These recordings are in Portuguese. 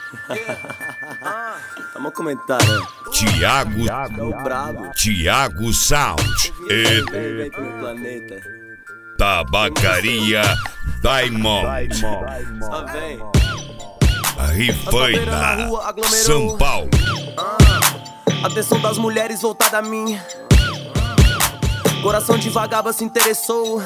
Tamo comentário, né? Thiago brabo. Thiago Sound e Vem pro meu planeta. Tabacaria Diamond, Só vem. Rifaina, São Paulo. Atenção das mulheres voltada a mim. Coração de vagaba se interessou.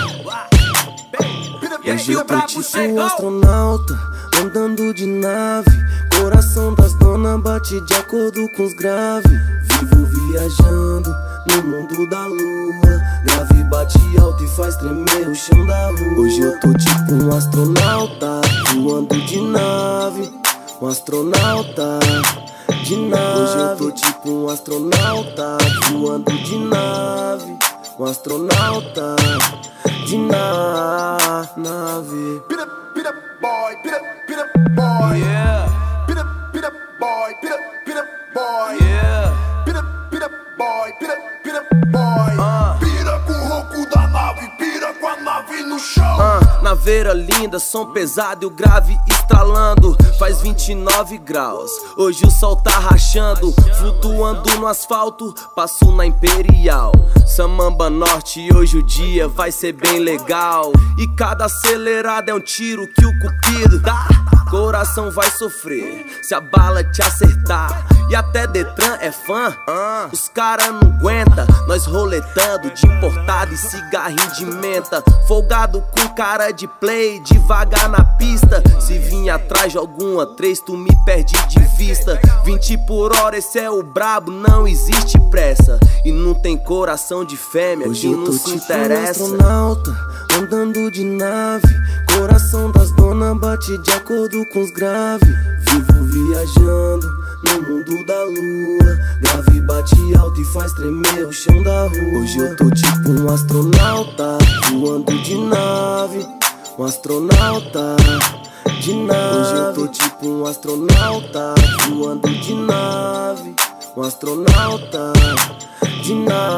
Hoje eu tô tipo um astronauta, andando de nave. Coração das donas bate de acordo com os graves. Vivo viajando no mundo da lua. Grave bate alto e faz tremer o chão da rua. Hoje eu tô tipo um astronauta, voando de nave. Um astronauta de nave. Hoje eu tô tipo um astronauta, voando de nave. Um astronauta de nave. Pit up boy, pit up boy, Yeah, pit up boy, pit up boy, yeah. pit up boy, pit up boy. Pira com o ronco da nave, pira com a nave no chão. Naveira linda, som pesado e o grave estralando. Faz 29 graus, hoje o sol tá rachando. Flutuando no asfalto, passo na Imperial Samamba Norte e hoje o dia vai ser bem legal. E cada acelerada é um tiro que o cupido dá. Coração vai sofrer se a bala te acertar. E até Detran é fã, os cara não aguenta. Nós roletando de importado e cigarrinho de menta. Folgado com cara de play, devagar na pista. Se vir atrás de alguma três, tu me perde de vista. 20 por hora, esse é o brabo, não existe pressa. E não tem coração de fêmea Hoje que eu não tô se tipo um interessa. astronauta, andando de nave. Coração das donas bate de acordo com os graves. Vivo viajando no mundo da lua. Grave bate alto e faz tremer o chão da rua. Hoje eu tô tipo um astronauta, voando de nave. Um astronauta de nave. Hoje eu tô tipo um astronauta, voando de nave. Um astronauta de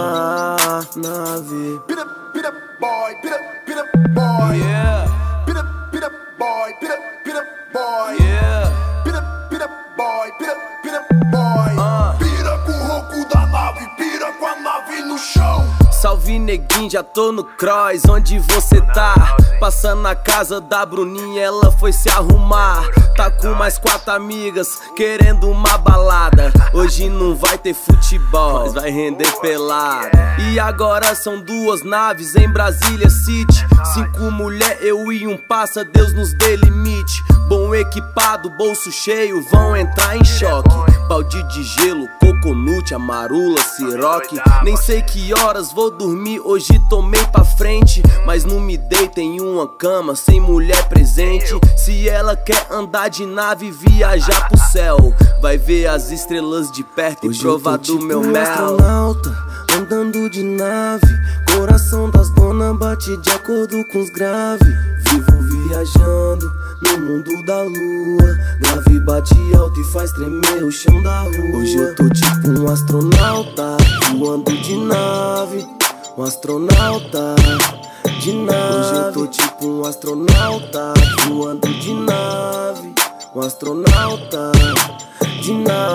nave. Pit up boy, pit up boy, Yeah, pit up boy, pit up boy, yeah. pit up boy, pit up boy. Pira com o ronco da nave, pira com a nave no chão. Salve neguinho, já tô no cross, onde você tá? Passando na casa da Bruninha, ela foi se arrumar. Tá com mais 4 amigas, querendo uma balada. Hoje não vai ter futebol, mas vai render pelada. E agora são 2 naves em Brasília City. 5 mulher, eu e um passa, Deus nos dê limite. Bom equipado, bolso cheio, vão entrar em choque. Balde de gelo, coconut, amarula, siroque. Nem sei que horas vou dormir, hoje tomei pra frente. Mas não me deita em uma cama sem mulher presente. Se ela quer andar de nave, viajar pro céu, vai ver as estrelas de perto e provar do meu um mel. astronauta, andando de nave. Coração das donas bate de acordo com os graves. Vivo viajando no mundo da lua. Grave bate alto e faz tremer o chão da rua. Hoje eu tô tipo um astronauta, voando de nave. Um astronauta de nave. Hoje eu tô tipo um astronauta, voando de nave. Um astronauta de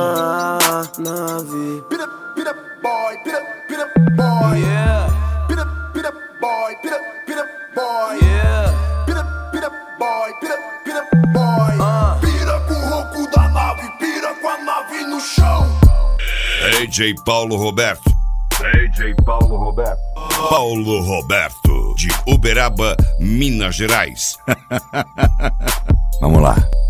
nave. Pit up boy, pit up boy, Yeah, pit up boy, pit up boy, yeah. pit up boy, pit up boy. Pira com o ronco da nave, pira com a nave no chão. DJ Paulo Roberto. Paulo Roberto, de Uberaba, Minas Gerais. Vamos lá.